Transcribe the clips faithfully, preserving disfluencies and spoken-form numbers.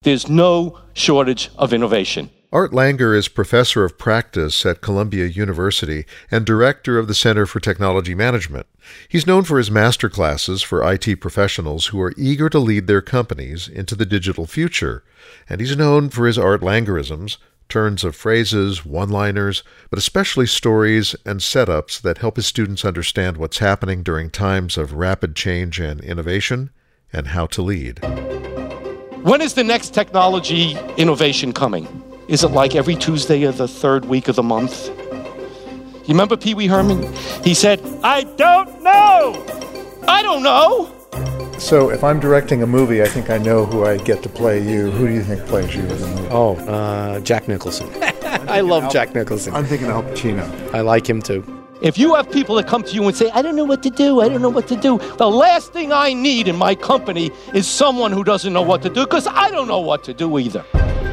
There's no shortage of innovation. Art Langer is professor of practice at Columbia University and director of the Center for Technology Management. He's known for his master classes for I T professionals who are eager to lead their companies into the digital future. And he's known for his Art Langerisms, turns of phrases, one-liners, but especially stories and setups that help his students understand what's happening during times of rapid change and innovation, and how to lead. When is the next technology innovation coming? Is it like every Tuesday of the third week of the month? You remember Pee Wee Herman? He said, I don't know! I don't know! So if I'm directing a movie, I think I know who I get to play you. Who do you think plays you in the movie? Oh, uh, Jack Nicholson. I love Al- Jack Nicholson. I'm thinking Al Pacino. I like him too. If you have people that come to you and say, I don't know what to do, I don't know what to do, the last thing I need in my company is someone who doesn't know what to do, because I don't know what to do either.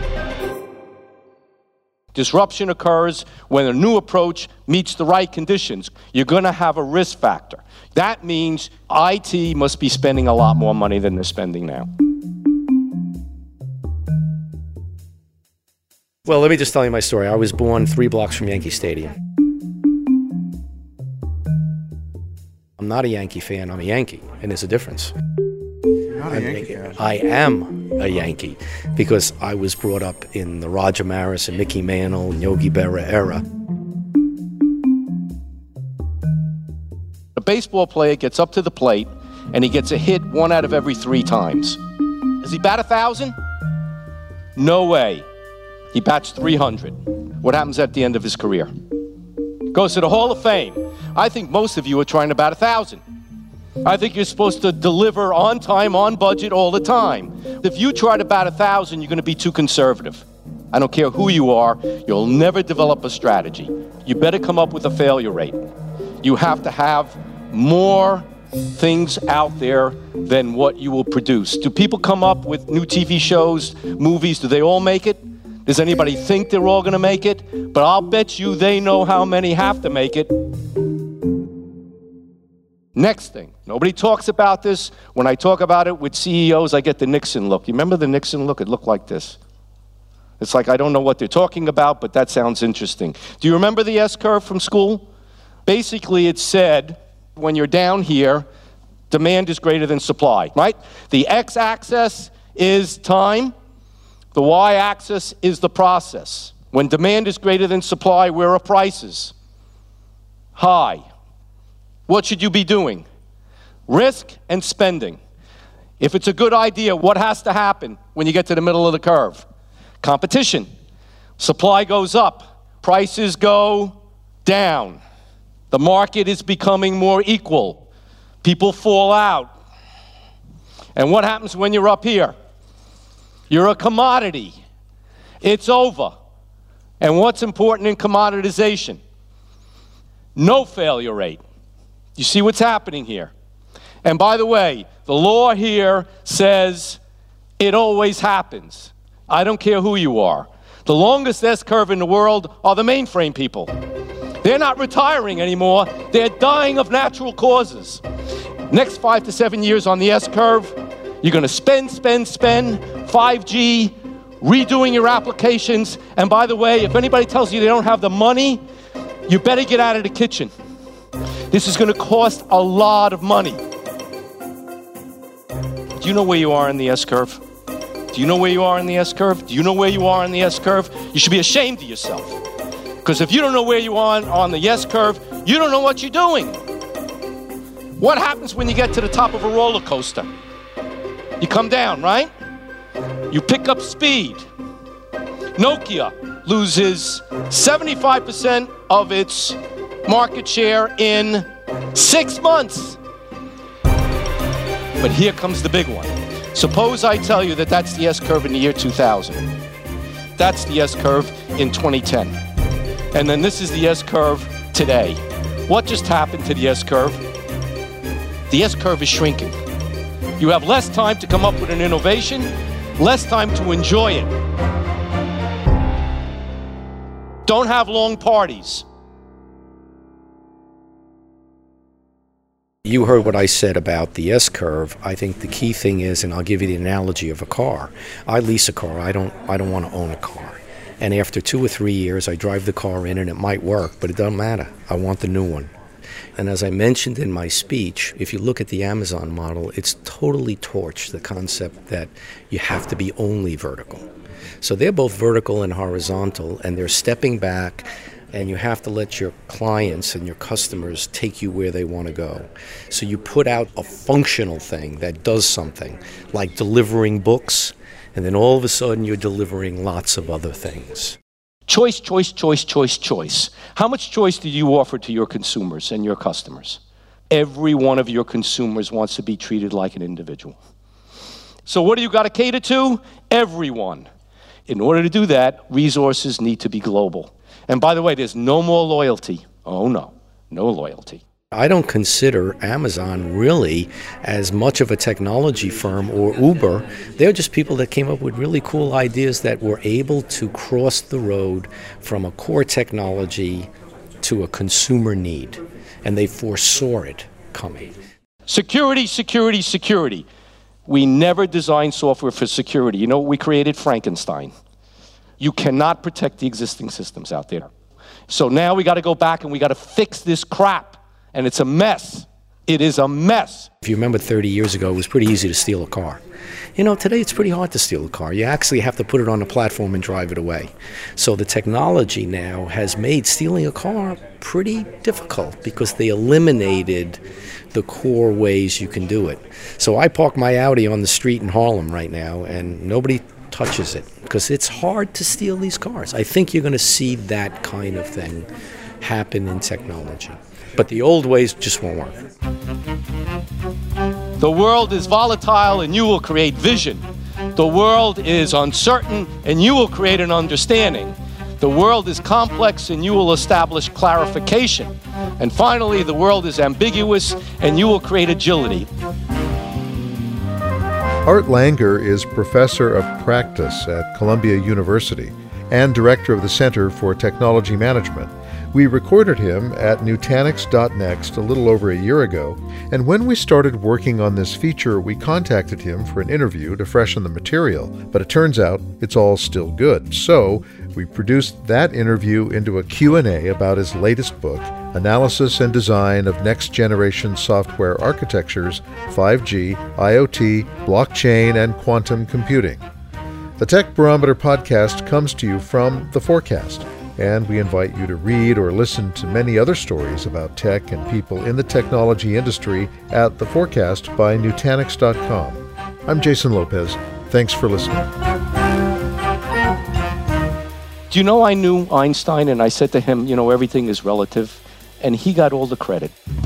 Disruption occurs when a new approach meets the right conditions. You're going to have a risk factor. That means I T must be spending a lot more money than they're spending now. Well, let me just tell you my story. I was born three blocks from Yankee Stadium. I'm not a Yankee fan, I'm a Yankee, and there's a difference. You're not a Yankee fan. I am a Yankee because I was brought up in the Roger Maris and Mickey Mantle and Yogi Berra era. A baseball player gets up to the plate and he gets a hit one out of every three times. Does he bat a thousand? No way. He bats three hundred. What happens at the end of his career? Goes to the Hall of Fame. I think most of you are trying to bat a thousand. I think you're supposed to deliver on time, on budget, all the time. If you try to bat a thousand, you're going to be too conservative. I don't care who you are, you'll never develop a strategy. You better come up with a failure rate. You have to have more things out there than what you will produce. Do people come up with new T V shows, movies? Do they all make it? Does anybody think they're all going to make it? But I'll bet you they know how many have to make it. Next thing, nobody talks about this. When I talk about it with C E Os, I get the Nixon look. You remember the Nixon look? It looked like this. It's like I don't know what they're talking about, but that sounds interesting. Do you remember the S-curve from school? Basically, it said, when you're down here, demand is greater than supply, right? The x-axis is time. The y-axis is the process. When demand is greater than supply, where are prices? High. What should you be doing? Risk and spending. If it's a good idea, what has to happen when you get to the middle of the curve? Competition. Supply goes up. Prices go down. The market is becoming more equal. People fall out. And what happens when you're up here? You're a commodity. It's over. And what's important in commoditization? No failure rate. You see what's happening here? And by the way, the law here says it always happens. I don't care who you are. The longest S-curve in the world are the mainframe people. They're not retiring anymore. They're dying of natural causes. Next five to seven years on the S-curve, you're going to spend, spend, spend, five G, redoing your applications. And by the way, if anybody tells you they don't have the money, you better get out of the kitchen. This is going to cost a lot of money. Do you know where you are in the S-curve? Do you know where you are in the S-curve? Do you know where you are in the S-curve? You should be ashamed of yourself. Because if you don't know where you are on the S-curve, you don't know what you're doing. What happens when you get to the top of a roller coaster? You come down, right? You pick up speed. Nokia loses seventy-five percent of its market share in six months. But here comes the big one. Suppose I tell you that that's the S-curve in the year two thousand. That's the S-curve in twenty ten. And then this is the S-curve today. What just happened to the S-curve? The S-curve is shrinking. You have less time to come up with an innovation, less time to enjoy it. Don't have long parties. You heard what I said about the S-curve. I think the key thing is, and I'll give you the analogy of a car. I lease a car. I don't I don't want to own a car. And after two or three years, I drive the car in and it might work, but it doesn't matter. I want the new one. And as I mentioned in my speech, if you look at the Amazon model, it's totally torched the concept that you have to be only vertical. So they're both vertical and horizontal, and they're stepping back, and you have to let your clients and your customers take you where they want to go. So you put out a functional thing that does something, like delivering books, and then all of a sudden you're delivering lots of other things. Choice, choice, choice, choice, choice. How much choice do you offer to your consumers and your customers? Every one of your consumers wants to be treated like an individual. So what do you got to cater to? Everyone. In order to do that, resources need to be global. And by the way, there's no more loyalty. Oh no, no loyalty. I don't consider Amazon really as much of a technology firm or Uber. They're just people that came up with really cool ideas that were able to cross the road from a core technology to a consumer need. And they foresaw it coming. Security, security, security. We never designed software for security. You know what we created? Frankenstein. You cannot protect the existing systems out there. So now we got to go back and we got to fix this crap. And it's a mess. It is a mess. If you remember thirty years ago, it was pretty easy to steal a car. You know, today it's pretty hard to steal a car. You actually have to put it on a platform and drive it away. So the technology now has made stealing a car pretty difficult because they eliminated the core ways you can do it. So I park my Audi on the street in Harlem right now, and nobody touches it because it's hard to steal these cars. I think you're going to see that kind of thing happen in technology. But the old ways just won't work. The world is volatile and you will create vision. The world is uncertain and you will create an understanding. The world is complex and you will establish clarification. And finally, the world is ambiguous and you will create agility. Art Langer is professor of practice at Columbia University and director of the Center for Technology Management. We recorded him at Nutanix dot next a little over a year ago, and when we started working on this feature, we contacted him for an interview to freshen the material, but it turns out it's all still good. So we produced that interview into a Q and A about his latest book, Analysis and Design of Next-Generation Software Architectures, five G, IoT, Blockchain, and Quantum Computing. The Tech Barometer podcast comes to you from The Forecast, and we invite you to read or listen to many other stories about tech and people in the technology industry at The Forecast by Nutanix dot com. I'm Jason Lopez. Thanks for listening. Do you know I knew Einstein and I said to him, you know, everything is relative, and he got all the credit.